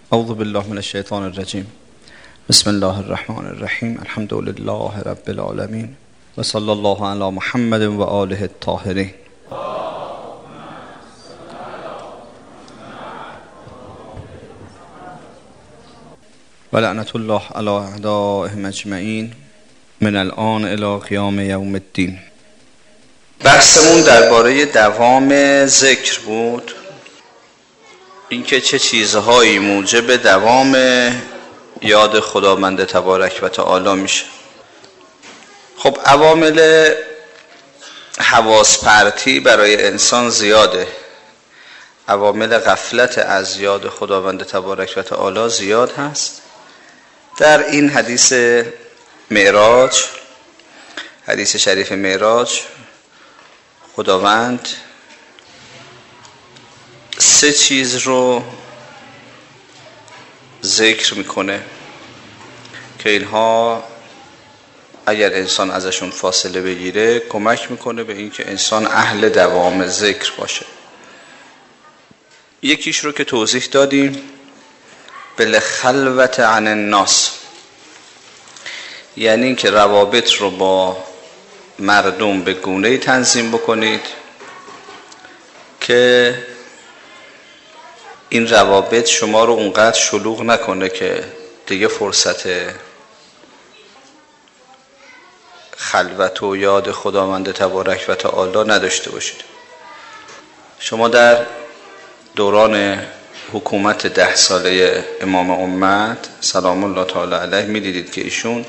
اعوذ بالله من الشیطان الرجیم. بسم الله الرحمن الرحیم. الحمد لله رب العالمین و صلی الله علی محمد و آله الطاهرین. و لعنت الله علی اعدائهم اجمعین من الان الی قیام یوم الدین. بحثمون درباره دوام ذکر بود، اینکه چه چیزهایی موجب دوام یاد خداوند تبارک و تعالی میشه. خب عوامل حواس پرتی برای انسان زیاده، عوامل غفلت از یاد خداوند تبارک و تعالی زیاد هست. در این حدیث معراج، حدیث شریف معراج، خداوند سه چیز رو ذکر میکنه که اینها اگر انسان ازشون فاصله بگیره کمک میکنه به اینکه انسان اهل دوام ذکر باشه. یکیش رو که توضیح دادیم، بالخلوت عن الناس، یعنی اینکه روابط رو با مردم به گونه‌ای تنظیم بکنید که این روابط شما رو اونقدر شلوغ نکنه که دیگه فرصت خلوت و یاد خداوند تبارک و تعالی نداشته باشید. شما در دوران حکومت 10 ساله امام امت سلام الله تعالی علیه می‌دیدید که ایشون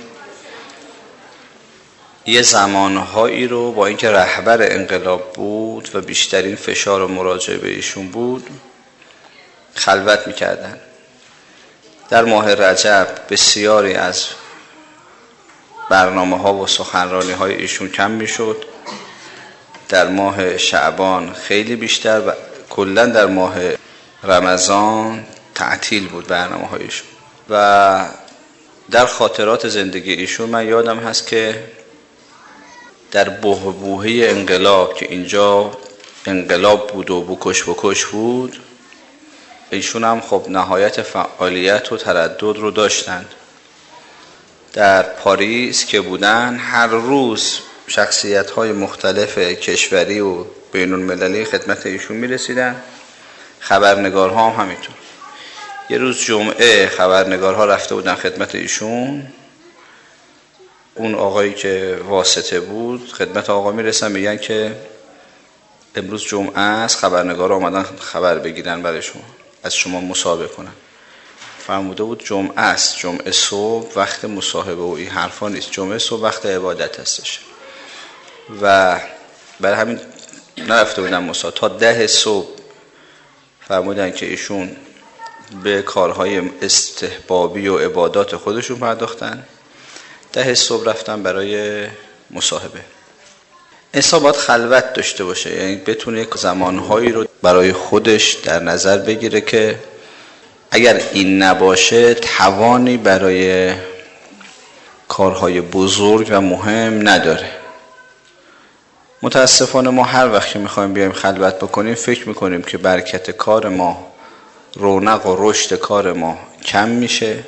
یه زمانهایی رو با اینکه رهبر انقلاب بود و بیشترین فشار و مراجعه به ایشون بود خلوت میکردن. در ماه رجب بسیاری از برنامه ها و سخنرانی های ایشون کم میشد، در ماه شعبان خیلی بیشتر و کلا در ماه رمضان تعطیل بود برنامه هایشون. و در خاطرات زندگی ایشون من یادم هست که در بحبوحه انقلاب که اینجا انقلاب بود و بکش بود، ایشون هم خب نهایت فعالیت و تردد رو داشتند. در پاریس که بودن هر روز شخصیت‌های مختلف کشوری و بین‌المللی خدمت ایشون می‌رسیدن، خبرنگارها هم همینطور. یه روز جمعه خبرنگارها رفته بودن خدمت ایشون، اون آقایی که واسطه بود خدمت آقا میرسن میگن که امروز جمعه است، خبرنگارها اومدن خبر بگیرن برای شما، از شما مصاحبه کنن. فرموده بود جمعه است، جمعه صبح وقت مصاحبه و این حرفا نیست، جمعه صبح وقت عبادت هستش. و برای همین نرفته بودن مصاحبه تا 10 صبح. فرمودن که ایشون به کارهای استحبابی و عبادات خودشون پرداختن، 10 صبح رفتن برای مصاحبه. انسان باید خلوت داشته باشه، یعنی بتونه یک زمانهایی رو برای خودش در نظر بگیره که اگر این نباشه توانی برای کارهای بزرگ و مهم نداره. متاسفانه ما هر وقت که میخوایم بیایم خلوت بکنیم فکر میکنیم که برکت کار ما، رونق و رشد کار ما کم میشه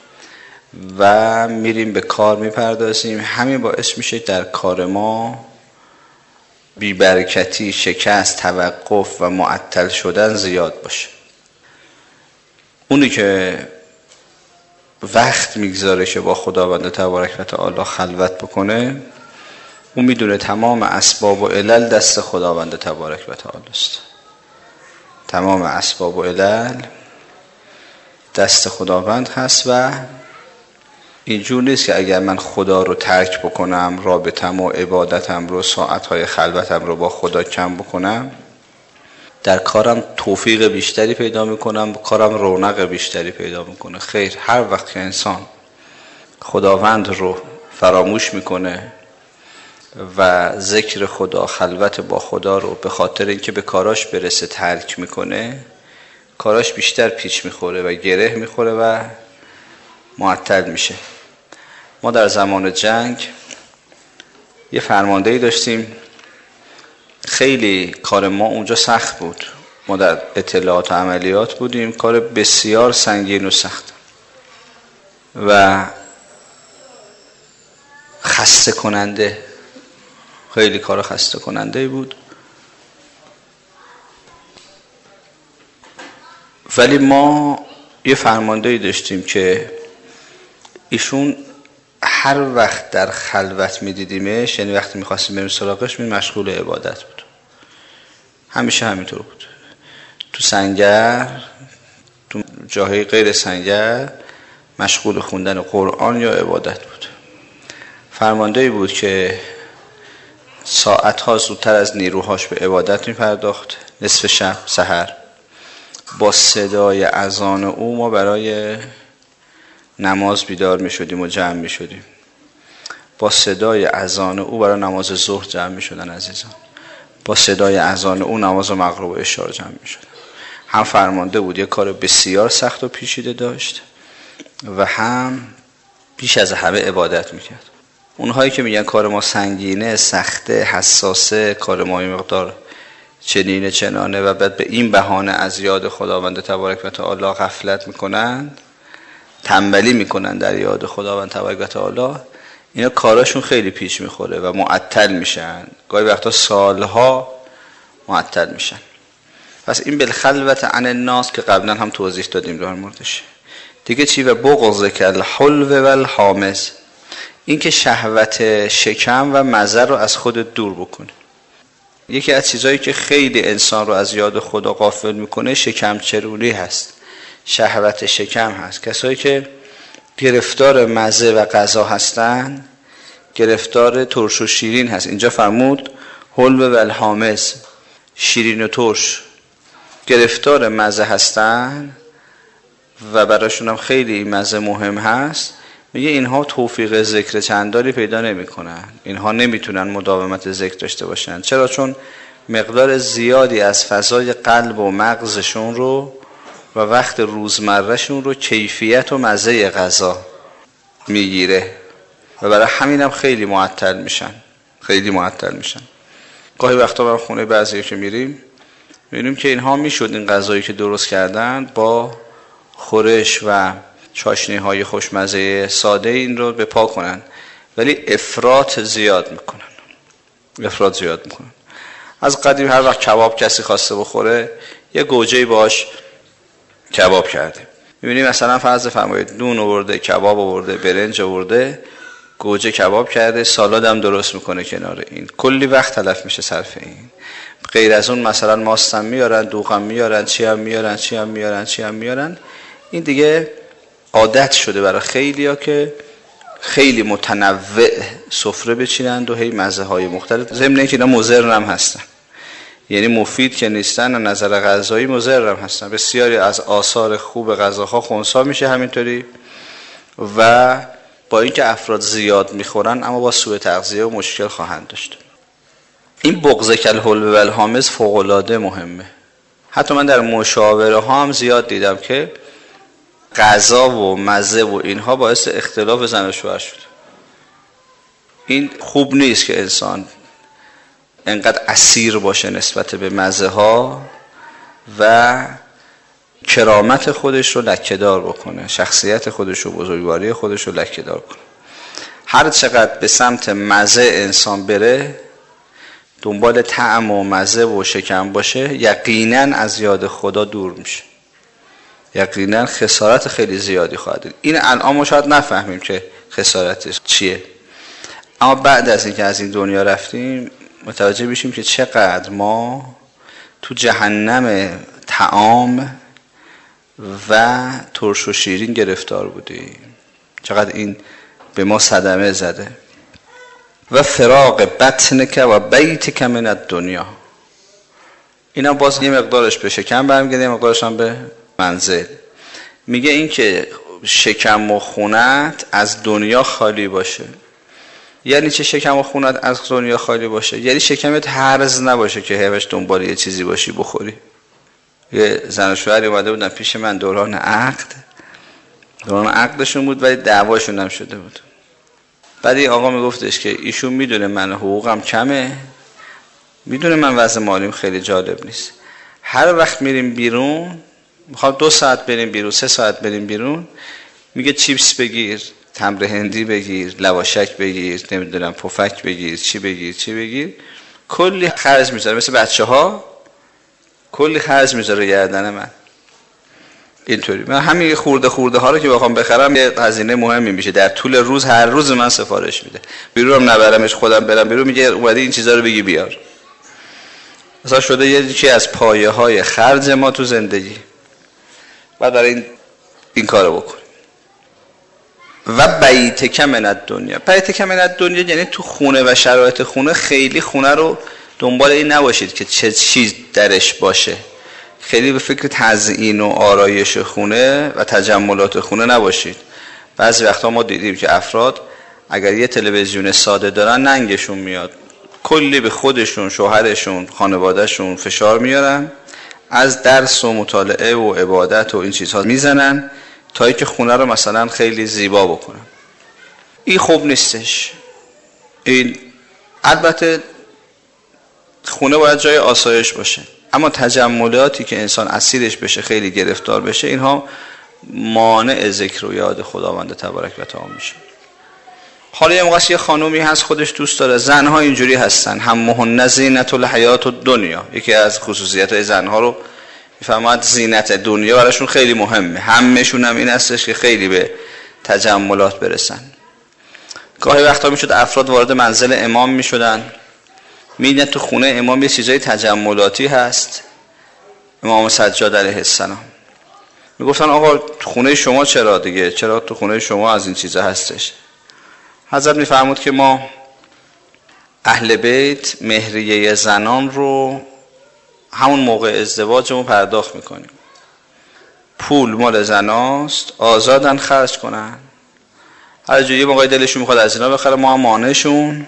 و میریم به کار میپردازیم. همین باعث میشه در کار ما بی‌برکتی، شکست، توقف و معطل شدن زیاد باشه. اونی که وقت میگذاره که با خداوند تبارک و تعالی خلوت بکنه، اون میدونه تمام اسباب و علل دست خداوند تبارک و تعالی است. تمام اسباب و علل دست خداوند هست و اینجور نیست که اگر من خدا رو ترک بکنم، رابطم و عبادتم رو، ساعتهای خلوتم رو با خدا کم بکنم، در کارم توفیق بیشتری پیدا میکنم، کارم رونق بیشتری پیدا میکنه. خیر، هر وقت که انسان خداوند رو فراموش میکنه و ذکر خدا، خلوت با خدا رو به خاطر اینکه به کاراش برسه ترک میکنه، کاراش بیشتر پیچ میخوره و گره میخوره و معطل میشه. ما در زمان جنگ یه فرماندهی داشتیم، خیلی کار ما اونجا سخت بود. ما در اطلاعات و عملیات بودیم، کار بسیار سنگین و سخت و خسته کننده، خیلی کار خسته کننده بود. ولی ما یه فرماندهی داشتیم که ایشون هر وقت در خلوت میدیدیمش، یعنی وقتی میخواستیم بریم سراغش، مشغول عبادت بود. همیشه همینطور بود. تو سنگر، تو جاهای غیر سنگر مشغول خوندن قرآن یا عبادت بود. فرماندهی بود که ساعتها زودتر از نیروهاش به عبادت میپرداخت. نصف شب، سحر، با صدای اذان او ما برای نماز بیدار میشدیم و جمع میشدیم. با صدای اذان او برای نماز ظهر جمع میشدن عزیزان. با صدای اذان او نماز مغرب و عشا جمع میشدن. هم فرمانده بود، یک کار بسیار سخت و پیچیده داشت و هم بیش از همه عبادت میکرد. اونهایی که میگن کار ما سنگینه، سخته، حساسه، کار ما این مقدار چنینه چنانه و بعد به این بهانه از یاد خداوند تبارک و تعالی غفلت میکنن، تنبلی میکنن در یاد خداوند تبارک و تعالی، اینا کاراشون خیلی پیش میخوره و معطل میشن، گاهی وقتا سالها معطل میشن. پس این بالخلوت عن الناس که قبلا هم توضیح دادیم در موردش. دیگه چی؟ و بغض کالحلو و الحامض، این که شهوت شکم و مزه رو از خود دور بکنه. یکی از چیزایی که خیلی انسان رو از یاد خدا غافل میکنه شکم چرونی هست، شهوت شکم هست. کسایی که گرفتار مزه و غذا هستن گرفتار ترش و شیرین هست. اینجا فرمود حلو و الحامض، شیرین و ترش، گرفتار مزه هستن و براشون هم خیلی این مزه مهم هست. میگه اینها توفیق ذکر چندانی پیدا نمی کنن، اینها نمیتونن مداومت ذکر داشته باشن. چرا؟ چون مقدار زیادی از فضای قلب و مغزشون رو و وقت روزمرهشون رو کیفیت و مزه غذا میگیره و برای همین هم خیلی معطل میشن. گاهی وقتا من خونه بعضی که میریم میبینیم که اینها میشد این غذایی که درست کردن با خورش و چاشنی های خوشمزه ساده این رو به پا کنن، ولی افراط زیاد میکنن. از قدیم هر وقت کباب کسی خواسته بخوره یه گوجه‌ای باش کباب کرده. میبینیم مثلا فرض فرمایید نون آورده، کباب آورده، برنج آورده، گوجه کباب کرده، سالاد هم درست میکنه کنار این. کلی وقت تلف میشه صرف این. غیر از اون مثلا ماست هم میارن، دوغ هم میارن، چی هم میارن. این دیگه عادت شده برای خیلیا که خیلی متنوع سفره بچینند و هی مزه های مختلف. ضمن اینکه اینا مضر هم هستن، یعنی مفید که نیستن، از نظر غذایی مضر هم هستن. بسیاری از آثار خوب غذاها خنثی میشه همینطوری و با اینکه افراد زیاد میخورن اما با سوء تغذیه و مشکل خواهند داشت. این بغض کالحلو و الحامض فوق العاده مهمه. حتی من در مشاوره ها هم زیاد دیدم که غذا و مزه و اینها باعث اختلاف زن و شوهر شد. این خوب نیست که انسان انقدر اسیر باشه نسبت به مزه ها و کرامت خودش رو لکه‌دار بکنه، شخصیت خودش رو، بزرگواری خودش رو لکه‌دار کنه. هر چقدر به سمت مزه انسان بره، دنبال طعم و مزه و شکم باشه، یقینا از یاد خدا دور میشه، یقینا خسارت خیلی زیادی خواهد دید. این الان ما شاید نفهمیم که خسارتش چیه، اما بعد از اینکه از این دنیا رفتیم متوجه بشیم که چقدر ما تو جهنم طعام و ترش و شیرین گرفتار بودیم، چقدر این به ما صدمه زده. و فراق بطنک و بیتک من الدنیا، اینا باز یه مقدارش به شکم برمیگرده، یه مقدارش هم به منزل. میگه این که شکم و خونت از دنیا خالی باشه. یعنی چه شکم و خونت از دنیا خالی باشه؟ یعنی شکمت هرز نباشه که هیچ دنبال یه چیزی باشی بخوری. یه زن و شوهری اومده بودن پیش من دوران عقدشون بود ولی دعواشون هم شده بود. بعد این آقا میگفتش که ایشون میدونه من حقوقم کمه، میدونه من وضع مالیم خیلی جالب نیست، هر وقت میریم بیرون، میخوام 2 ساعت بریم بیرون، 3 ساعت بریم بیرون، میگه چیپس بگیر، تمر هندی بگیر، لواشک بگیر، نمیدونم پفک بگیر، چی بگیر، کلی خرج میذاره. مثل بچه‌ها کلی خرج میذاره گردن من. اینطوری من همین خورده ها رو که بخوام بخرم یه هزینه مهمی میشه در طول روز. هر روز من سفارش میده، بیرونم نبرمش، خودم برم بیرون میگه اومدی این چیزا رو بگی بیار. مثلا شده یکی از پایه‌های خرج ما تو زندگی. بعد برای این کارو بکن. و بیتک من الدنیا. بیتک من الدنیا یعنی تو خونه و شرایط خونه خیلی خونه رو دنبال این نباشید که چه چیز درش باشه. خیلی به فکر تزیین و آرایش خونه و تجملات خونه نباشید. بعضی وقتا ما دیدیم که افراد اگر یه تلویزیون ساده دارن ننگشون میاد، کلی به خودشون، شوهرشون، خانوادهشون فشار میارن، از درس و مطالعه و عبادت و این چیزها میزنن تا اینکه خونه رو مثلا خیلی زیبا بکنن. این خوب نیستش. این البته خونه باید جای آسایش باشه، اما تجملاتی که انسان اسیرش بشه، خیلی گرفتار بشه، اینها مانع ذکر و یاد خداوند تبارک و تعالی میشه. حالا یه خانومی هست خودش دوست داره، زنها اینجوری هستن، همهن زینت الحیات الدنیا. یکی از خصوصیات زنها رو میفهمد زینت دنیا براشون خیلی مهمه. همشون هم این هستش که خیلی به تجملات برسن. گاهی وقتا میشد افراد وارد منزل امام میشدن، میدن تو خونه امام یه چیزای تجملاتی هست، امام سجاد علیه السلام. میگفتن آقا تو خونه شما چرا دیگه، چرا تو خونه شما از این چیزا هستش؟ حضرت میفرمود که ما اهل بیت مهریه زنان رو همون موقع ازدواجمون پرداخت میکنیم. پول مال زناست، آزادن خرج کنن، هر جایی موقعی دلشون میخواد از اینا بخره، ما هم مانعشون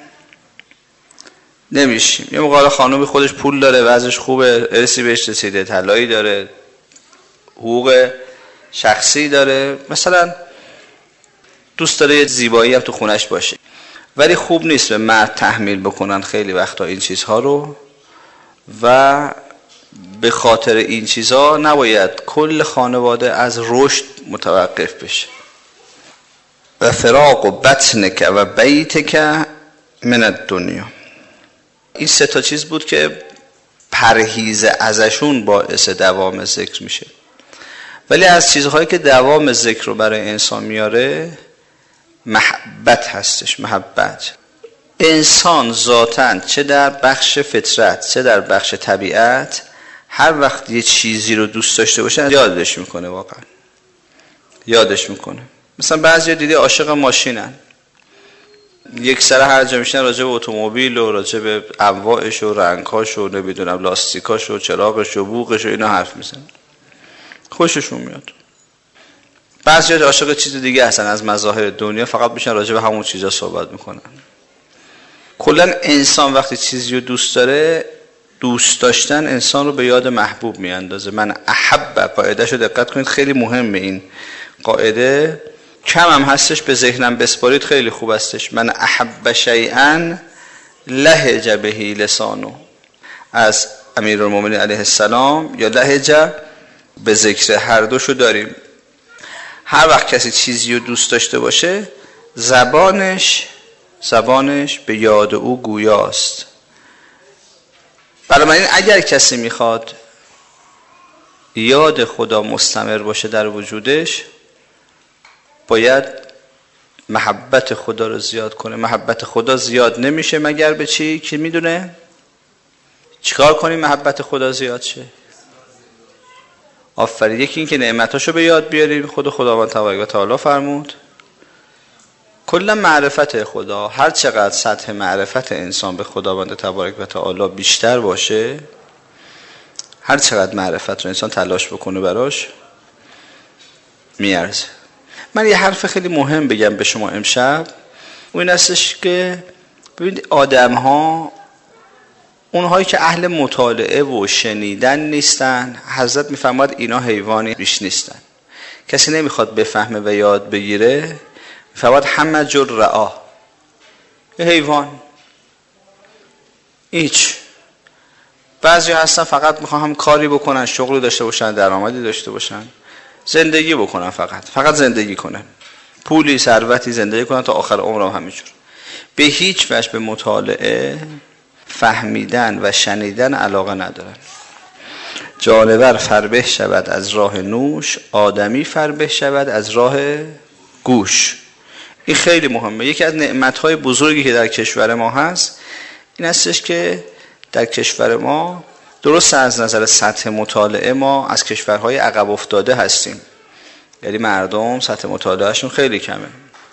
نمیشیم. یه موقع خانومی خودش پول داره، وضعش خوبه، ارثی بهش رسیده، طلایی داره، حقوق شخصی داره، مثلا دوست داره یه زیبایی هم تو خونش باشه، ولی خوب نیست به مرد تحمیل بکنن خیلی وقتا این چیزها رو. و به خاطر این چیزها نباید کل خانواده از رشد متوقف بشه. و فراق و بطنک و بیتک من الدنیا. این 3 چیز بود که پرهیز ازشون باعث دوام ذکر میشه. ولی از چیزهایی که دوام ذکر رو برای انسان میاره محبت هستش. محبت. انسان ذاتاً چه در بخش فطرت چه در بخش طبیعت هر وقت یه چیزی رو دوست داشته باشه یادش میکنه، واقعا یادش میکنه. مثلا بعضی دیدی عاشق ماشینن، یک سر هر جا میشن راجع به اتومبیل و راجع به انواعش و رنگ‌هاش و نمیدونم لاستیکاش و چراغش و بوقش و اینا حرف میزنن، خوششون میاد. بعضی عاشق چیز دیگه هستن از مظاهر دنیا، فقط میشن راجع به همون چیزا صحبت میکنن. کلا انسان وقتی چیزی رو دوست داره، دوست داشتن انسان رو به یاد محبوب میاندازه. من احب، قاعده‌شو دقت کنید، خیلی مهمه این قاعده، کم هم هستش، به ذهنم بسپارید، خیلی خوب هستش. من احب شیئا لهج بهی لسانو، از امیرالمومنین علیه السلام، یا لهج به ذکر، هر دوشو داریم. هر وقت کسی چیزی رو دوست داشته باشه زبانش به یاد او گویاست. بنابراین اگر کسی میخواد یاد خدا مستمر باشه در وجودش، باید محبت خدا رو زیاد کنه. محبت خدا زیاد نمیشه مگر به چی؟ که میدونه چیکار کنیم محبت خدا زیاد شه؟ آفرین. یکی این که نعمتاشو به یاد بیاریم. خداوند تبارک و تعالی فرمود کلا معرفت خدا، هر چقدر سطح معرفت انسان به خداوند تبارک و تعالی بیشتر باشه، هر چقدر معرفت رو انسان تلاش بکنه براش، میارزه. من یه حرف خیلی مهم بگم به شما امشب، اون هستش که ببینید آدم ها، اونهایی که اهل مطالعه و شنیدن نیستن، حضرت میفرماد اینا حیوانی بیش نیستن. کسی نمیخواد بفهمه و یاد بگیره، میفرماد همه جر رعا، یه حیوان هیچ. بعضی هستن فقط میخوان هم کاری بکنن، شغلی داشته باشن، درآمدی داشته باشن، زندگی بکنن، فقط زندگی کنن، پولی ثروتی زندگی کنن تا آخر عمرم همینجور. به هیچ وجه به مطالعه، فهمیدن و شنیدن علاقه ندارن. جانور فربه شود از راه نوش، آدمی فربه شود از راه گوش. این خیلی مهمه. یکی از نعمت‌های بزرگی که در کشور ما هست این هستش که در کشور ما درست از نظر سطح مطالعه ما از کشورهای عقب افتاده هستیم، یعنی مردم سطح مطالعهشون خیلی کمه،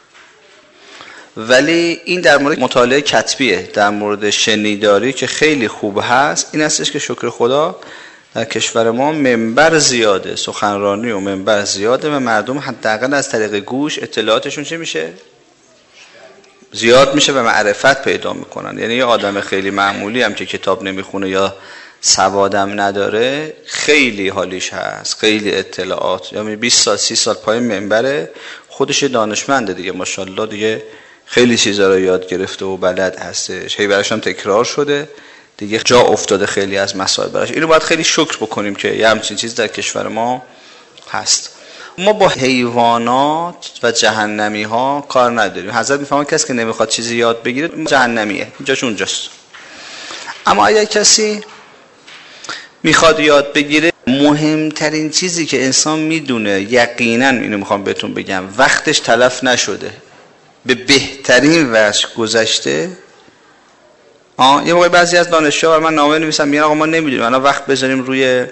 ولی این در مورد مطالعه کتبیه. در مورد شنیداری که خیلی خوب هست این هستش که شکر خدا در کشور ما منبر زیاده، سخنرانی و منبر زیاده و مردم حداقل از طریق گوش اطلاعاتشون چه میشه؟ زیاد میشه و معرفت پیدا میکنن. یعنی یه آدم خیلی معمولی هم که کتاب نمیخونه یا سوادم نداره خیلی حالیش هست، خیلی اطلاعات، یعنی 20 سال 30 سال پای منبره، خودش دانشمنده دیگه، ماشاءالله دیگه خیلی چیزا رو یاد گرفته و بلد هستش، هی براش هم تکرار شده دیگه، جا افتاده خیلی از مسائل براش. اینو باید خیلی شکر بکنیم که یه همچین چیز در کشور ما هست. ما با حیوانات و جهنمی ها کار نداریم. حضرت میفهمن کسی که نمیخواد چیزی یاد بگیره جهنمیه، جاش اونجاست. اما اگر کسی میخواد یاد بگیره، مهمترین چیزی که انسان میدونه، یقینا اینو میخوام بهتون بگم، وقتش تلف نشده، به بهترین وجه گذشته. یه موقع بعضی از دانشجوها من نامه نویسن میگن آقا ما نمیدونیم الان وقت بذاریم روی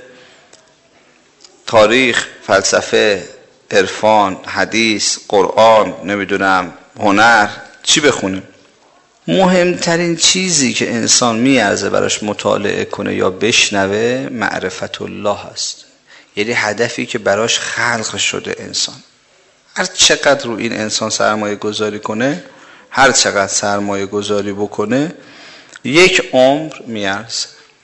تاریخ، فلسفه، عرفان، حدیث، قرآن، نمیدونم هنر، چی بخونیم. مهمترین چیزی که انسان میارزه براش مطالعه کنه یا بشنوه معرفت الله هست. یعنی هدفی که براش خلق شده انسان. هر چقدر رو این انسان سرمایه گذاری کنه، هر چقدر سرمایه گذاری بکنه، یک عمر میارزه.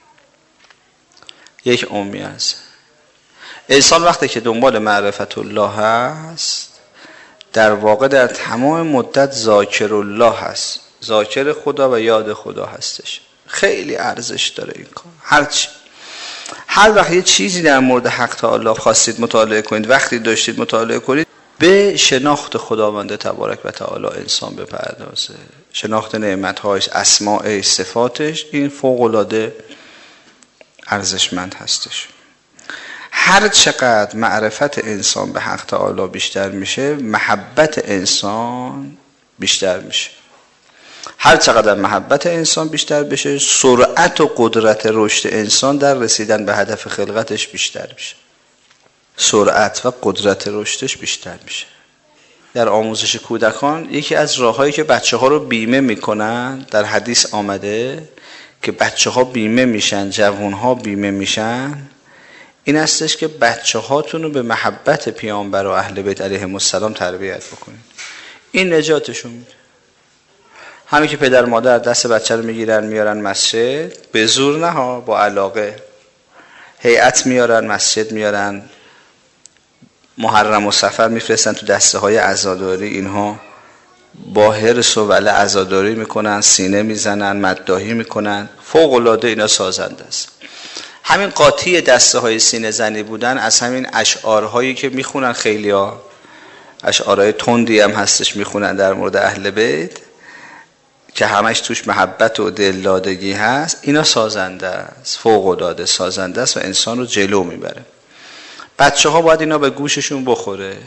یک عمر میارزه. انسان وقتی که دنبال معرفت الله هست، در واقع در تمام مدت ذاکر الله هست، ذاکر خدا و یاد خدا هستش. خیلی ارزش داره این کار. هر وقت یه چیزی در مورد حق تعالی خواستید مطالعه کنید، وقتی داشتید مطالعه کنید، به شناخت خداوند تبارک و تعالی انسان بپردازه، شناخت نعمت‌هاش، اسماء، صفاتش. این فوق‌العاده ارزشمند هستش. هر چقدر معرفت انسان به حق تعالی بیشتر میشه، محبت انسان بیشتر میشه. هر چقدر محبت انسان بیشتر بشه، سرعت و قدرت رشد انسان در رسیدن به هدف خلقتش بیشتر میشه. سرعت و قدرت رشدش بیشتر میشه. در آموزش کودکان یکی از راههایی که بچه‌ها رو بیمه میکنن، در حدیث آمده که بچه‌ها بیمه میشن، جوان‌ها بیمه میشن، این هستش که بچه‌هاتون رو به محبت پیامبر و اهل بیت علیهم السلام تربیت بکنید. این نجاتشون میده. همین که پدر مادر دست بچه رو میگیرن میارن مسجد، به زور نه ها، با علاقه، هیئت میارن مسجد، میارن محرم و سفر میفرستن تو دسته های عزاداری، اینها با حرص و ولع عزاداری میکنن، سینه میزنن، مداحی میکنن. فوق العاده اینا سازنده است. همین قاطی دسته های سینه زنی بودن از همین اشعارهایی که میخونن، خیلی ها اشعارهای تندی هم هستش میخونن در مورد اهل بیت که همش توش محبت و دلدادگی هست، اینا سازنده است، فوق العاده سازنده است و انسان رو جلو میبره. بچه ها باید اینا به گوششون بخوره.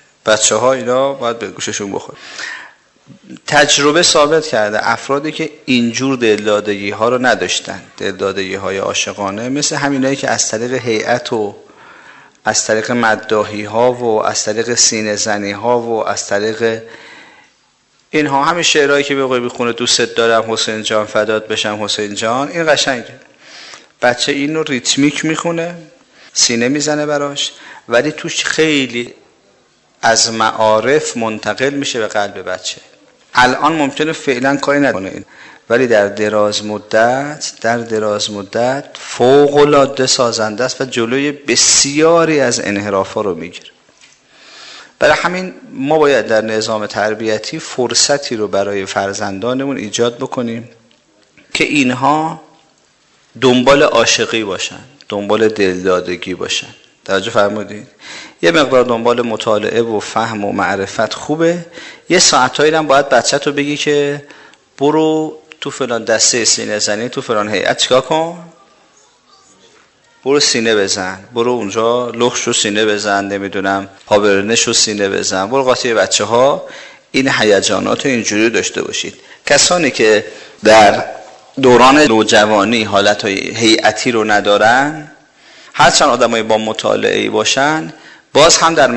تجربه ثابت کرده افرادی که اینجور دلدادگی ها رو نداشتن، دلدادگی های عاشقانه، مثل همینایی که از طریق هیئت و از طریق مداحی ها و از طریق سینه زنی ها و از طریق اینها، همین شعرهایی که بقوی بخونه دوست دارم حسین جان فدات بشم حسین جان، این قشنگه. بچه اینو ریتمیک میخونه، سینه میزنه براش، ولی توش خیلی از معارف منتقل میشه به قلب بچه. الان ممکنه فعلا کاری نکنه این، ولی در دراز مدت فوق العاده سازنده است و جلوی بسیاری از انحرافا رو میگیره. برای همین ما باید در نظام تربیتی فرصتی رو برای فرزندانمون ایجاد بکنیم که اینها دنبال عاشقی باشن، دنبال دلدادگی باشن. توجه فرمودید؟ یه مقدار دنبال مطالعه و فهم و معرفت خوبه. یه ساعتایی هم باید بچه‌تو بگی که برو تو فلان دسته سینه زنی، تو فلان هیئت چیکار کن؟ برو سینه بزن، برو اونجا لخشو سینه بزن، نمیدونم پابرنشو سینه بزن، برو قاطی بچه‌ها. این هیجانات اینجوری داشته باشید. کسانی که در دوران نوجوانی حالتهای هیئتی رو ندارن، هرچند آدمای با مطالعه‌ای باشن، باز هم در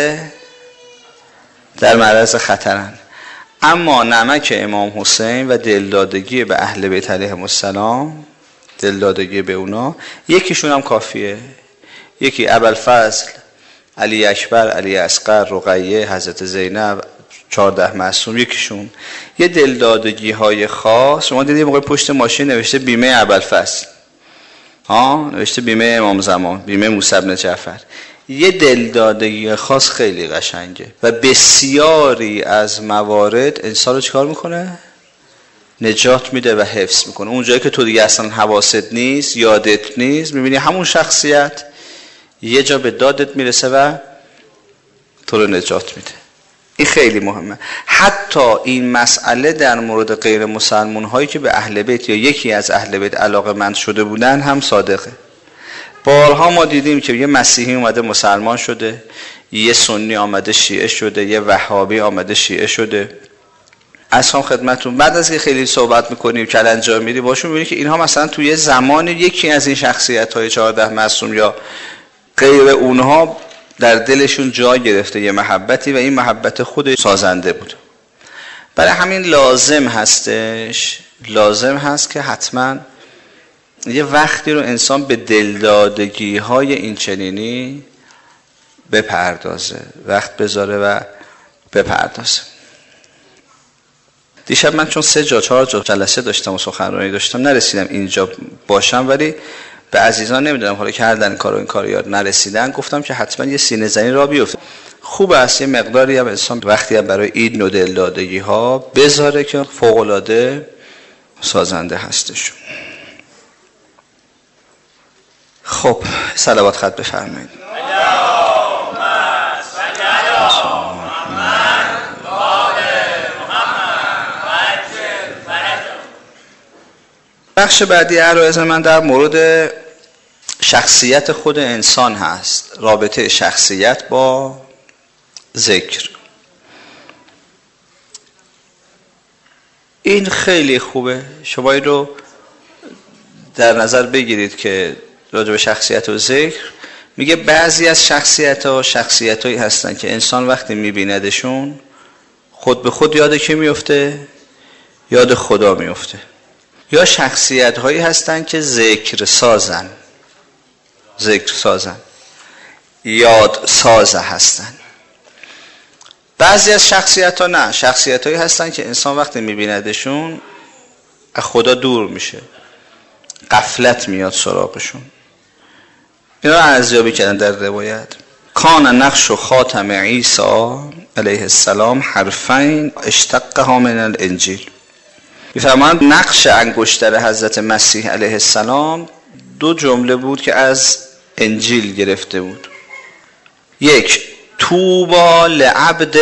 معرض خطرن. اما نمک امام حسین و دلدادگی به اهل بیت علیهم السلام، دلدادگی به اونا، یکیشون هم کافیه. یکی ابوالفضل، علی اکبر، علی اصغر، رقیه، حضرت زینب، 14 معصوم، یکیشون. یه دلدادگی های خاص. شما دیدید موقع پشت ماشین نوشته بیمه ابوالفضل، نوشته بیمه امام زمان، بیمه موسی بن جعفر. یه دلدادگی خاص خیلی قشنگه و بسیاری از موارد انسان رو چیکار میکنه؟ نجات میده و حفظ میکنه. اون جایی که تو دیگه اصلا حواست نیست، یادت نیست، میبینی همون شخصیت یه جا به دادت میرسه و تو رو نجات میده. این خیلی مهمه. حتی این مسئله در مورد غیر مسلمان هایی که به اهل بیت یا یکی از اهل بیت علاقه‌مند شده بودن هم صادقه. بارها ما دیدیم که یه مسیحی اومده مسلمان شده، یه سنی آمده شیعه شده، یه وهابی آمده شیعه شده. اصلا خدمتون بعد از که خیلی صحبت میکنیم کلنجا میری باشون میبینی که اینها مثلا توی زمان یکی از این شخصیت های 14 معصوم یا غیر اونها در دلشون جا گرفته یه محبتی و این محبت خود سازنده بود. برای همین لازم هست که حتما یه وقتی رو انسان به دلدادگی های این چنینی بپردازه، وقت بذاره و بپردازه. دیشب من چون 4 جا جلسه داشتم و سخنرانی داشتم نرسیدم اینجا باشم، ولی به عزیزان نمیدونم حالا کردن این کارو یاد نرسیدن، گفتم که حتما یه سینه زنی را بیفته. خوب است یه مقداری هم انسان وقتی هم برای این نوع دلدادگی ها بذاره که فوق العاده سازنده هستش. خب صلوات خط بفرمایید. بخش بعدی عرایض من در مورد شخصیت خود انسان هست، رابطه شخصیت با ذکر. این خیلی خوبه، شما این رو در نظر بگیرید که راجع به شخصیت و ذکر میگه بعضی از شخصیت‌هایی هستن که انسان وقتی میبیندشون خود به خود یاد کی میفته؟ یاد خدا میفته. یا شخصیت‌هایی هستن که ذکر سازن، یاد ساز هستن. بعضی از شخصیت‌ها نه، شخصیت‌هایی هستن که انسان وقتی میبیندشون از خدا دور میشه، غفلت میاد سراغشون. اینا رو ارزیابی کردن در روایت. کان نقش خاتم عیسی علیه السلام حرفین اشتقها من الانجیل. میفرمایند نقش انگشتر حضرت مسیح علیه السلام 2 جمله بود که از انجیل گرفته بود. یک، طوبی لعبد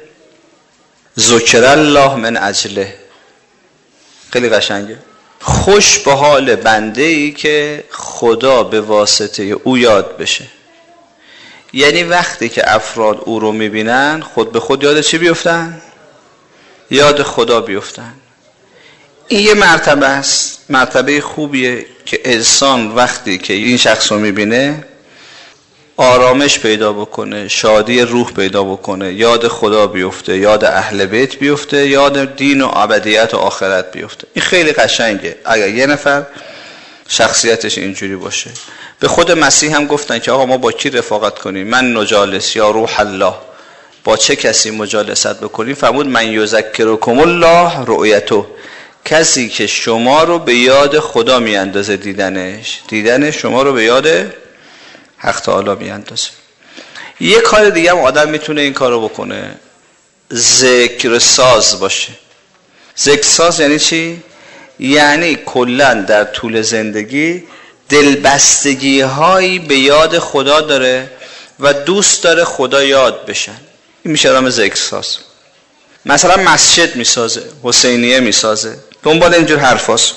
ذکر الله من اجله. خیلی قشنگه. خوش به حال بنده ای که خدا به واسطه او یاد بشه. یعنی وقتی که افراد او رو میبینن خود به خود یاد چی بیفتن؟ یاد خدا بیفتن. این یه مرتبه است، مرتبه خوبیه که انسان وقتی که این شخص رو میبینه آرامش پیدا بکنه، شادی روح پیدا بکنه، یاد خدا بیفته، یاد اهل بیت بیفته، یاد دین و ابدیت و آخرت بیفته. این خیلی قشنگه اگر یه نفر شخصیتش اینجوری باشه. به خود مسیح هم گفتن که آقا ما با کی رفاقت کنیم؟ من نجالس یا روح الله، با چه کسی مجالست بکنیم؟ فرمود من یذکرکم الله رؤیته، کسی که شما رو به یاد خدا میاندازه، دیدنش شما رو به یاد حق تعالی میاندازه. یه کار دیگه هم آدم میتونه این کارو بکنه، ذکر ساز باشه. ذکر ساز یعنی چی؟ یعنی کلا در طول زندگی دلبستگی هایی به یاد خدا داره و دوست داره خدا یاد بشن. این میشه آدم ذکرساز. مثلا مسجد میسازه، حسینیه میسازه، دنبال اینجور حرفاست.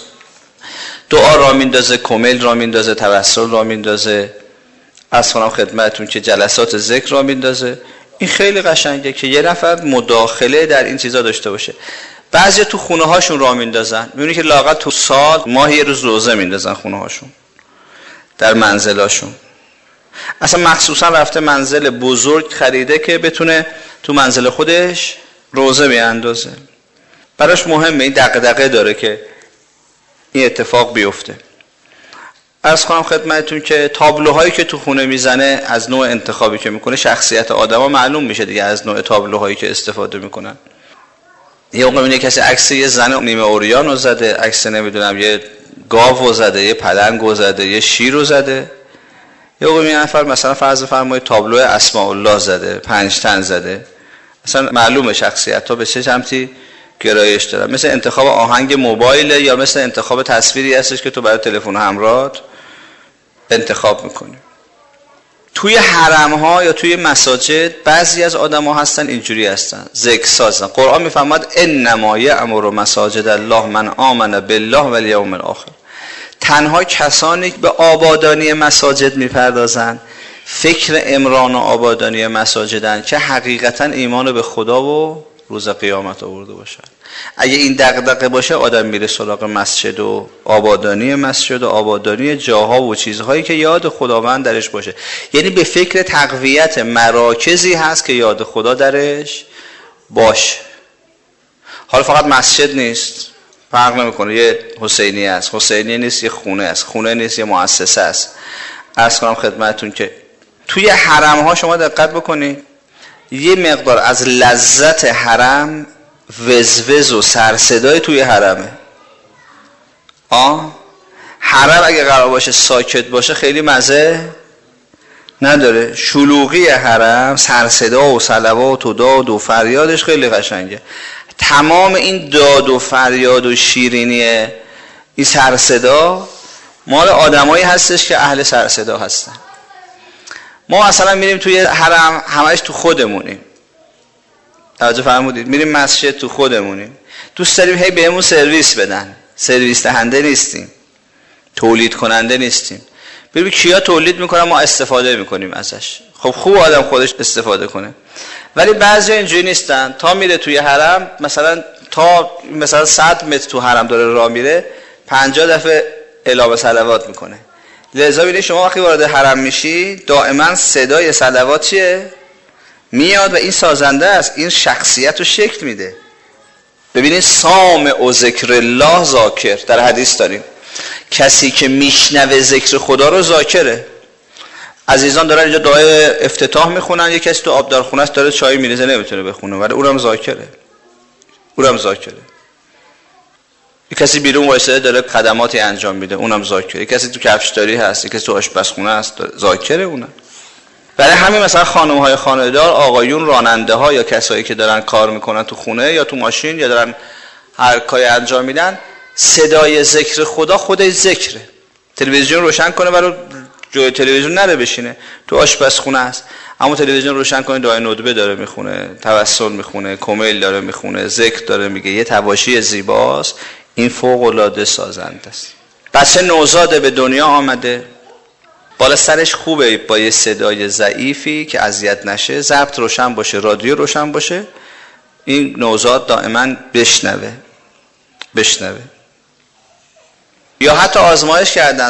دعا را میندازه، کمیل را میندازه، توسل را میندازه، از کنم خدمتون که جلسات ذکر را میندازه. این خیلی قشنگه که یه نفر مداخله در این چیزا داشته باشه. بعضی تو خونه هاشون را میندازن، میبینی که لااقل تو سال ماهی یه روز روزه میندازن خونه هاشون، در منزلاشون. اصلا مخصوصا رفته منزل بزرگ خریده که بتونه تو منزل خودش روزه بیاندازه. براش مهمه، این دغدغه داره که این اتفاق بیفته. عرض کنم خدمتتون که تابلوهایی که تو خونه میزنه از نوع انتخابی که میکنه شخصیت آدما معلوم میشه دیگه از نوع تابلوهایی که استفاده میکنن. یه موقع میبینه کسی عکس یه زن نیمه اوریانو زده، عکس نمیدونم یه گاوو زده، یه پلنگو زده، یه شیرو زده. یه موقع یه نفر مثلا فرض فرمایید تابلو اسماء الله زده، 5 تن زده. مثلا معلومه شخصیت‌ها به چه سمتی گرایش دارن. مثل انتخاب آهنگ موبایل یا مثل انتخاب تصویری هستش که تو برای تلفن همراهت انتخاب میکنی. توی حرم‌ها یا توی مساجد بعضی از آدم‌ها هستن اینجوری هستن، ذکر سازن. قرآن میفرماد انما یأمر مساجد الله من آمن بالله والیوم الاخر. تنها کسانی که به آبادانی مساجد میپردازن، فکر عمران و آبادانی مساجدن که حقیقتا ایمان به خدا و روز قیامت آورده باشن. اگه این دغدغه باشه آدم میره سراغ مسجد و آبادانی مسجد و آبادانی جاها و چیزهایی که یاد خداوند درش باشه. یعنی به فکر تقویت مراکزی هست که یاد خدا درش باشه. حالا فقط مسجد نیست، فرق نمیکنه. یه حسینی است، حسینی نیست یه خونه است، خونه نیست یه مؤسسه است. عرض کنم خدمتتون که توی حرم ها شما دقت بکنید، یه مقدار از لذت حرم وزوز و سرصدای توی حرمه. حرم اگه قرار باشه ساکت باشه خیلی مزه نداره. شلوغی حرم، سرصدا و صلوات و داد و فریادش خیلی قشنگه. تمام این داد و فریاد و شیرینی این سرصدا مال آدمایی هستش که اهل سرصدا هستن. ما اصلا میریم توی حرم همش تو خودمونیم. توجه فرمودید؟ میریم مسجد تو خودمونیم. دوست داریم هی بهمون سرویس بدن. سرویس دهنده نیستیم، تولید کننده نیستیم. ببین کیا تولید میکنن ما استفاده میکنیم ازش. خب خوب آدم خودش استفاده کنه. ولی بعضی اینجوری نیستن. تا میره توی حرم مثلا 100 متر تو حرم داره راه میره، 50 دفعه اعلام صلوات میکنه. لذا ببینید شما وقتی وارد حرم میشی دائما صدای صلوات چیه؟ میاد و این سازنده است، این شخصیت رو شکل میده. ببینید سامع و ذکر الله ذاکر، در حدیث داریم کسی که میشنوه ذکر خدا رو ذاکره. عزیزان دارن اینجا دعای افتتاح میخونن، یه کسی تو آبدارخونه است داره چای میریزه نمیتونه بخونه، ولی اونم ذاکره. یک کسی بیرون وایساده داره خدماتی انجام میده، اونم ذاکره. یک کسی تو کفشداری هست، یک کسی تو آشپزخونه است، ذاکره اونم. برای همین مثلا خانم‌های خانه‌دار، آقایون راننده ها یا کسایی که دارن کار میکنن تو خونه یا تو ماشین یا دارن هر کاری انجام میدن، صدای ذکر خدا خودش ذکره. تلویزیون روشن کنه برای جای تلویزیون نره بشینه، تو آشپزخونه است، اما تلویزیون روشن کنه دعای ندبه داره میخونه، توسل میخونه، کمیل داره میخونه، ذکر داره میگه، یه تواشی زیباست. این فوق العاده سازنده است. بچه نوزاده به دنیا آمده، بالا سرش خوبه با یه صدای ضعیفی که اذیت نشه، ضبط روشن باشه، رادیو روشن باشه، این نوزاد دائما بشنوه. یا حتی آزمایش کردن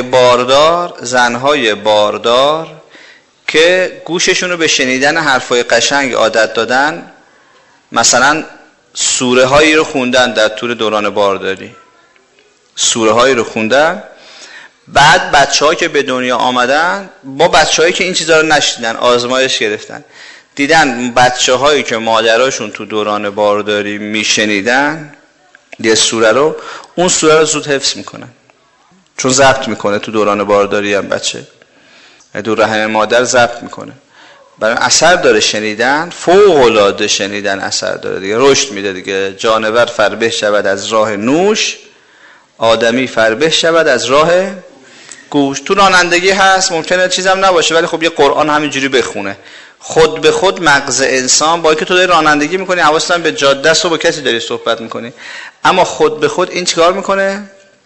زنهای باردار که گوششون رو به شنیدن حرفای قشنگ عادت دادن، مثلا سوره هایی رو خوندن در طول دوران بارداری، سوره هایی رو خوندن. بعد بچه‌ها که به دنیا آمدن با بچه‌هایی که این چیزا رو نشنیدن آزمایش گرفتن، دیدن بچه‌هایی که مادراشون تو دوران بارداری میشنیدن یه سوره رو، اون سوره رو زود حفظ میکنن، چون ضبط میکنه تو دوران بارداری هم بچه دور رحم مادر ضبط میکنه. برای اثر داره شنیدن، فوق العاده شنیدن اثر داره دیگه، رشد میده دیگه. جانور فربه شود از راه نوش، آدمی فربه شود از راه گوش. تو رانندگی هست، ممکنه چیزم نباشه ولی خب یه قرآن همینجوری بخونه. خود به خود مغز انسان با اینکه تو داری رانندگی میکنی، حواست هم به جاده است و با کسی داری صحبت میکنی، اما خود به خود این چیکار میکنه؟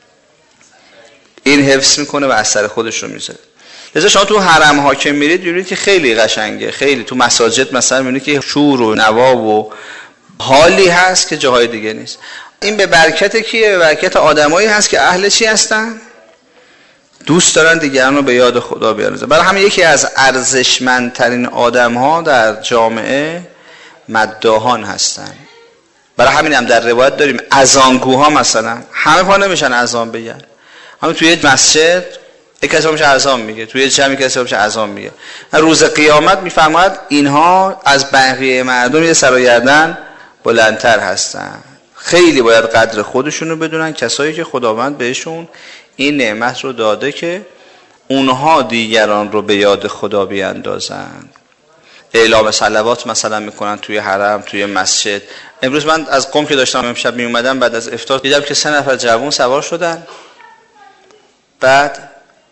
این حفظ میکنه و اثر خودش رو میذاره. لذا شما تو حرم ها که میرید میبینید که خیلی قشنگه، خیلی تو مساجد مثلا میبینید که شور و نوا و حالی هست که جاهای دیگه نیست. این به برکت کیه؟ به برکت آدمایی هست که اهل چی هستن؟ دوست دارن دیگران رو به یاد خدا بیارن. برای همین یکی از ارزشمندترین آدم ها در جامعه مداحان هستن. برای همین هم در روایت داریم اذانگوها مثلا همه پا نمیشن اذان بگن، همین توی یک مسجد یک کسی میشه اذان میگه، توی جمعی کسی میشه اذان میگه. روز قیامت میفرماید اینها از بقیه مردم یه سر و گردن بلندتر هستن. خیلی باید قدر خودشونو بدونن کسایی که خداوند بهشون این نعمت رو داده که اونها دیگران رو به یاد خدا بیاندازن. اعلام صلوات مثلا میکنن توی حرم، توی مسجد. امروز من از قم که داشتم امشب می اومدم بعد از افطار دیدم که 3 نفر جوان سوار شدن، بعد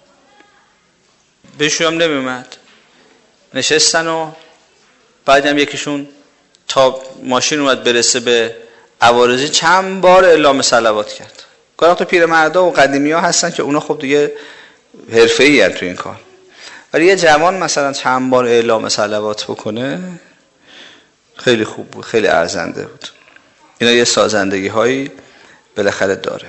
بهشون هم نمی اومد، نشستن و بعدم یکیشون تا ماشین اومد برسه به عوارضی چند بار اعلام صلوات کرد. گاهی تو پیرمردا و قدیمی ها هستن که اونا خب دیگه حرفه‌ای ان تو این کار، ولی یه جوان مثلا چند بار اعلام صلوات بکنه خیلی خوب بود، خیلی ارزنده بود. اینا یه سازندگی هایی بالاخره داره.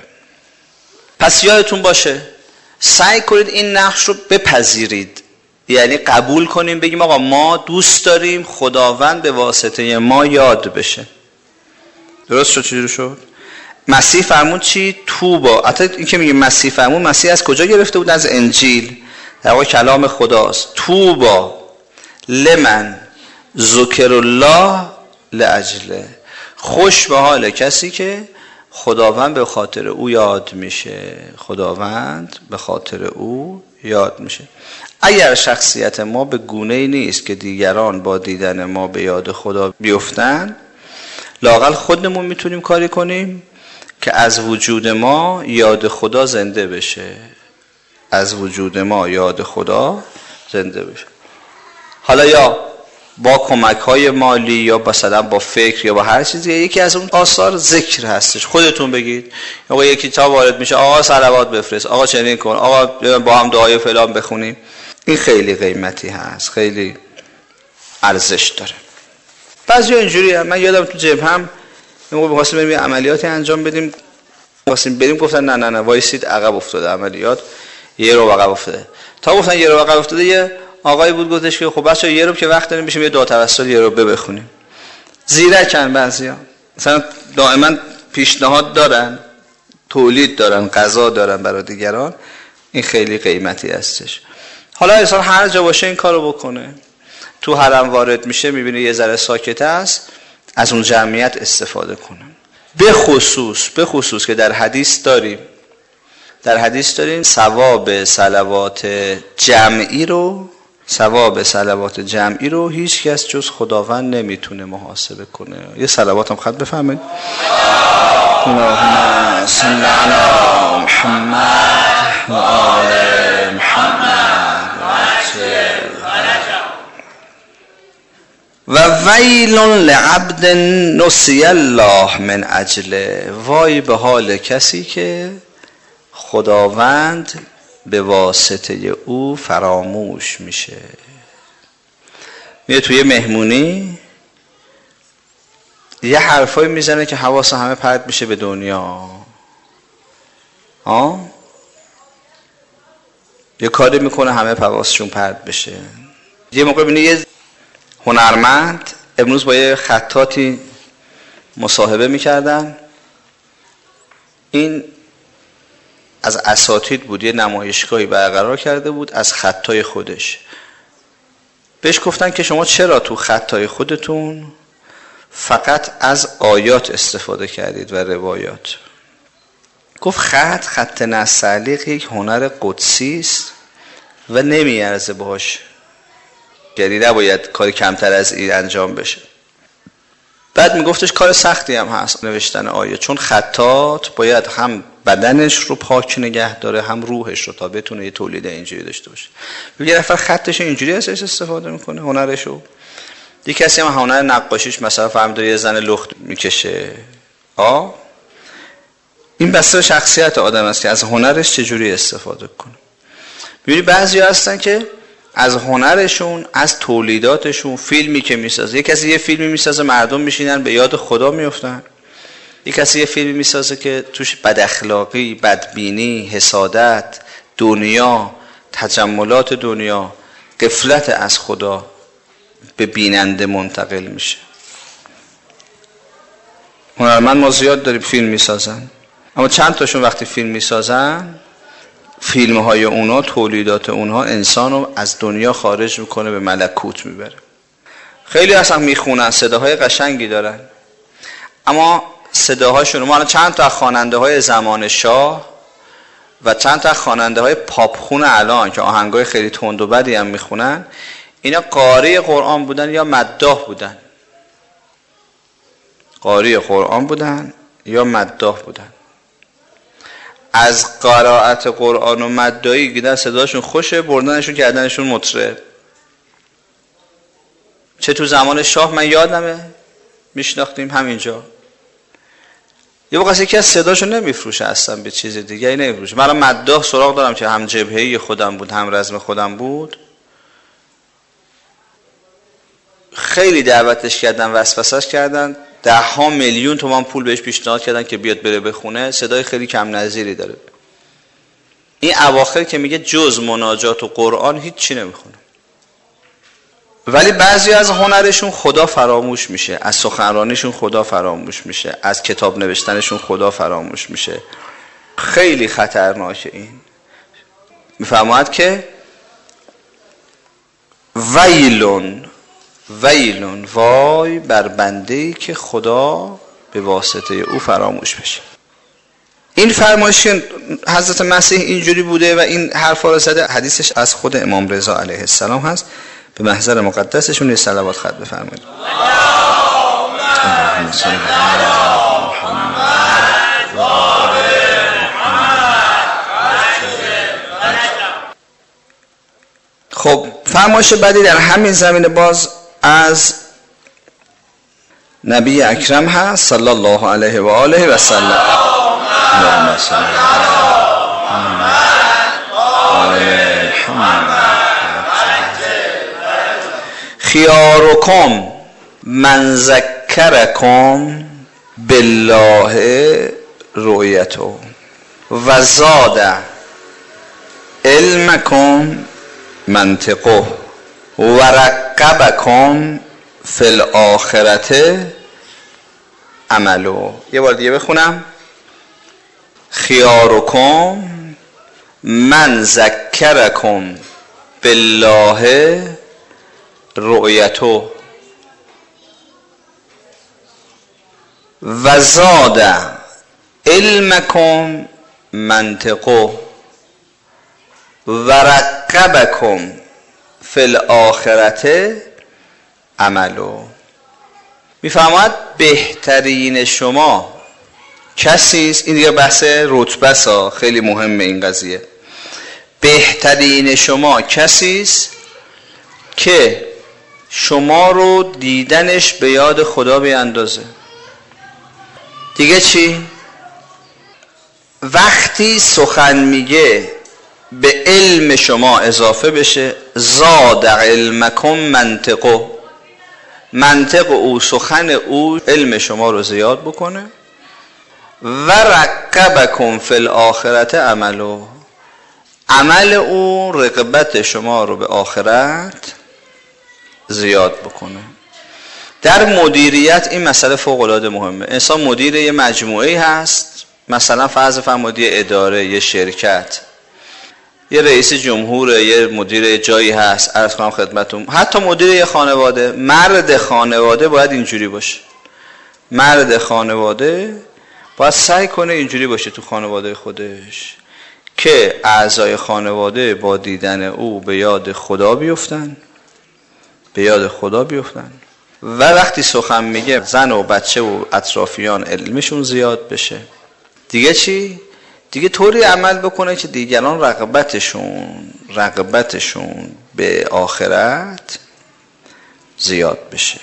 پس یادتون باشه سعی کنید این نقش رو بپذیرید، یعنی قبول کنیم، بگیم آقا ما دوست داریم خداوند به واسطه ما یاد بشه. درست شد؟ چجوری شد؟ مسیح فرمود چی؟ توبا. حتی این که میگه مسیح فرمود، مسیح از کجا گرفته بود؟ از انجیل، در واقع کلام خداست. توبا لمن ذکر الله لاجله، خوش به حال کسی که خداوند به خاطر او یاد میشه. خداوند به خاطر او یاد میشه. اگر شخصیت ما به گونه‌ای نیست که دیگران با دیدن ما به یاد خدا بیفتن، لااقل خودمون میتونیم کاری کنیم که از وجود ما یاد خدا زنده بشه. از وجود ما یاد خدا زنده بشه. حالا یا با کمک‌های مالی یا مثلا با فکر یا با هر چیزی. یکی از اون آثار ذکر هستش. خودتون بگید آقا یکی کتاب وارد میشه، آقا صلوات بفرست، آقا چنین کن، آقا با هم دعای فلان بخونیم. این خیلی قیمتی هست، خیلی ارزش داره. بعضی اینجوری هم. من یادم تو جبهه‌ام موقع می‌خواستیم بریم عملیاتی انجام بدیم، خواستیم بریم گفتن نه وایسید عقب افتاده عملیات، یه رو عقب افتاده. تا گفتن یه رو عقب افتاده، یه آقای بود گفتش که خب بچه‌ها یه رو که وقت داریم بشیم یه دعا توسل یه رو بخونیم. زیرکن بعضیا مثلا دائما پیشنهاد دارن، تولید دارن، غذا دارن برای دیگران. این خیلی قیمتی هستش. حالا انسان هر جا باشه این کارو بکنه. تو حرم وارد میشه میبینه یه ذره ساکت است، از اون جمعیت استفاده کنه. به خصوص که در حدیث داریم ثواب صلوات جمعی رو هیچ کس جز خداوند نمیتونه محاسبه کنه. یه صلوات هم خط بفرمایید. اللهم صل علی محمد و آل محمد و ویل لعبد نسی الله من اجله، وای به حال کسی که خداوند به واسطه او فراموش میشه. میره توی مهمونی یه حرفایی میزنه که حواس همه پرت میشه به دنیا. یه کاری میکنه همه حواسشون پرت بشه. یه موقع ببینید یه هنرمند امروز با یه خطاطی مصاحبه میکردن، این از اساتید بود، یه نمایشگاهی برقرار کرده بود از خطای خودش. بهش گفتن که شما چرا تو خطای خودتون فقط از آیات استفاده کردید و روایات؟ گفت خط نستعلیق یک هنر قدسی است و نمیارزه باهاش، یعنی نباید کاری کمتر از این انجام بشه. بعد میگفتش کار سختی هم هست نوشتن آیه، چون خطاط باید هم بدنش رو پاک نگه داره، هم روحش رو، تا بتونه یه تولید اینجوری داشته باشه. یه نفر خطش اینجوری ازش استفاده میکنه، هنرشو. یه کسی هم هنر نقاشیش مثلا فهمیده یه زن لخت میکشه. این بسته شخصیت آدم است که از هنرش چجوری استفاده کنه. ببینید بعضی هستن که از هنرشون، از تولیداتشون، فیلمی که میسازه، یه کسی یه فیلمی میسازه مردم میشینن به یاد خدا میافتن. یه کسی یه فیلمی میسازه که توش بد اخلاقی، بدبینی، حسادت، دنیا، تجملات دنیا، غفلت از خدا به بیننده منتقل میشه. هنرمند ما زیاد داریم فیلم میسازن، اما چند تاشون وقتی فیلم میسازن، فیلم های اونا، تولیدات اونها انسان رو از دنیا خارج میکنه، به ملکوت میبره. خیلی اصلا میخونن، صداهای قشنگی دارن، اما صداهاشون، ما الان چند تا خواننده های زمان شاه و چند تا خواننده های پاپ خون الان که آهنگای خیلی تند و بدی هم میخونن، اینا قاری قرآن بودن یا مداح بودن؟ قاری قرآن بودن یا مداح بودن؟ از قرائت قرآن و مداحی گیدن صداشون خوشه، بردنشون کردنشون مطرب. چه تو زمان شاه من یادمه میشناختیم همینجا. یه وقت یکی از صداشو نمیفروشه اصلا به چیز دیگه نمیفروشه. من مداح سراغ دارم که هم جبهه‌ای خودم بود، هم رزم خودم بود. خیلی دعوتش کردن، وسوسه‌اش کردن، 10 میلیون تومان پول بهش پیشنهاد کردن که بیاد بره بخونه. صدای خیلی کم نظیری داره. این اواخر که میگه جز مناجات و قرآن هیچ چی نمیخونه. ولی بعضی از هنرشون خدا فراموش میشه، از سخنرانیشون خدا فراموش میشه، از کتاب نوشتنشون خدا فراموش میشه. خیلی خطرناکه این. میفرماید که ویلون وای بر بنده‌ای که خدا به واسطه او فراموش بشه. این فرمایش حضرت مسیح اینجوری بوده و این حرفا رو زده. حدیثش از خود امام رضا علیه السلام هست. به محضر مقدسشون یه صلوات خط بفرمایید. اللهم صل علی محمد و آل محمد. خب فرمایش بعدی در همین زمینه باز از نبی اکرم هست صلی الله علیه و آله و سلم. اللهم صل علی محمد و آل محمد. خیارکم من ذکرکم بالله رؤیتو و زاد علمکم منطقه و رقبکم فی الاخرت عملو. یه بار دیگه بخونم. خیارکم من ذکرکم بالله رؤیتو و زاد علمکم منطقه و رقبکم فی الاخرت عملو. میفرماید بهترین شما کسی است. این دیگه بحث رتبه است، خیلی مهمه این قضیه. بهترین شما کسی است که شما رو دیدنش به یاد خدا بیاندازه. دیگه چی؟ وقتی سخن میگه به علم شما اضافه بشه. زاد علمکم منطق او، سخن او علم شما رو زیاد بکنه. و رقبکم فی الاخرت عملو، عمل او رغبت شما رو به آخرت زیاد بکنه. در مدیریت این مسئله فوق العاده مهمه. انسان مدیر یه مجموعه هست، مثلا فرض فرمایید یه اداره، یه شرکت، یه رئیس جمهور، یه مدیر جایی هست، عرض کنم خدمتتون، حتی مدیر یه خانواده. مرد خانواده باید اینجوری باشه. مرد خانواده باید سعی کنه اینجوری باشه تو خانواده خودش که اعضای خانواده با دیدن او به یاد خدا بیفتن، و وقتی سخن میگه زن و بچه و اطرافیان علمشون زیاد بشه. دیگه چی؟ دیگه طوری عمل بکنه که دیگران رغبتشون به آخرت زیاد بشه.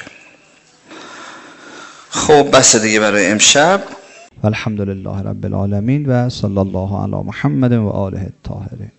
خب بس دیگه برای امشب. الحمدلله رب العالمین و صلی الله علی محمد و آله الطاهرین.